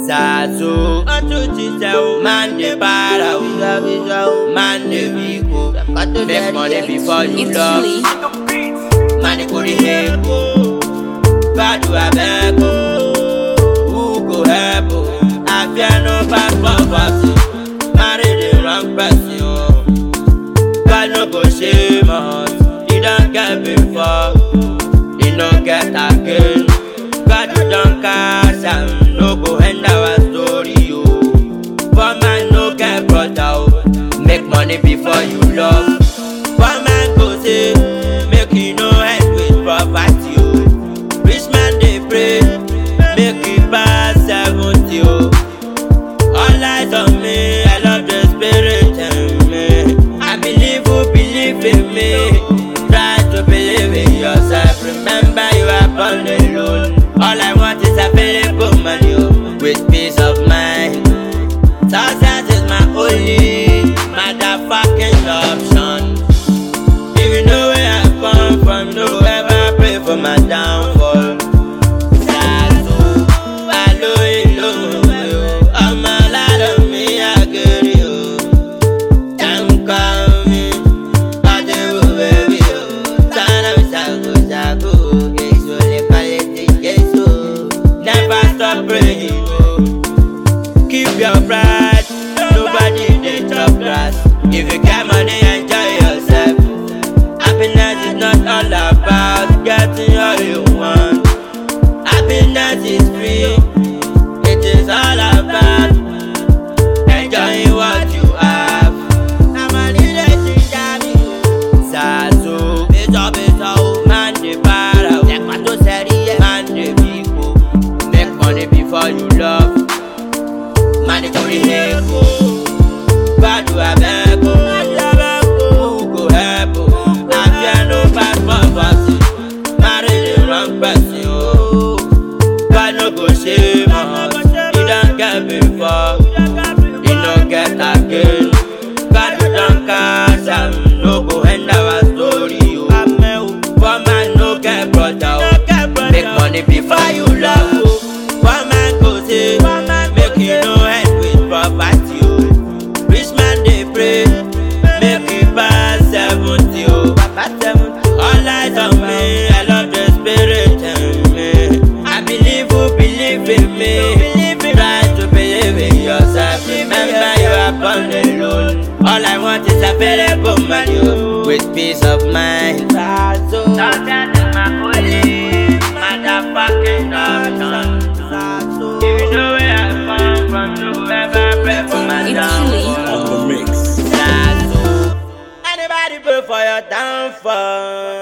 Zazu, man de para, man de vico. Make money before you love. Man de kori heko, badu abeko. Who go help? I fear no bad poverty. Marry the wrong person. God no go shame us. You don't get before, you don't get again. God you don't cash and no go end our story, yo. Poor man no get brought out. Make money before you love. Poor man go say, make you no end with poverty, yo. Rich man they pray, make it pass 70, yo. All eyes on me, I love the spirit in me. I believe who believe in me. Try to believe in yourself. Remember you are born alone. All I want is available money with peace of mind. Success is my only motherfucking option. If you know where I come from, no ever pray for my downfall. Zazu, I know it low. I'm a lot of me, I get you. Don't call me, I do baby. Sana Zagu, Zagu, yes, only quality, yes, never stop praying. Keep your pride, nobody they chop grass. If you get money, enjoy yourself. Happiness is not all about getting all you want. Happiness is free, it is all about enjoying what you have. Zazu, man de para, man de vico. Make money before you love. Man de kori heko, badu abeko. Who go help? I fear no bad poverty. Marry the wrong person. God no go shame us. You don't get before, you don't get again. God you don't cash and no go end our story. Poor man no get brought out. Make money before you love. Poor man go say, make you no end with poverty. Rich man they pray, make it pass 70. All eyes on me, I love the spirit in me. I believe who believe in me. Try to believe in yourself. Remember you are born alone. All I want is available money with peace of mind. Success is my only motherfucking option. If you know where I come from, you ever pray for my downfall. On the mix. Anybody pray for your downfall?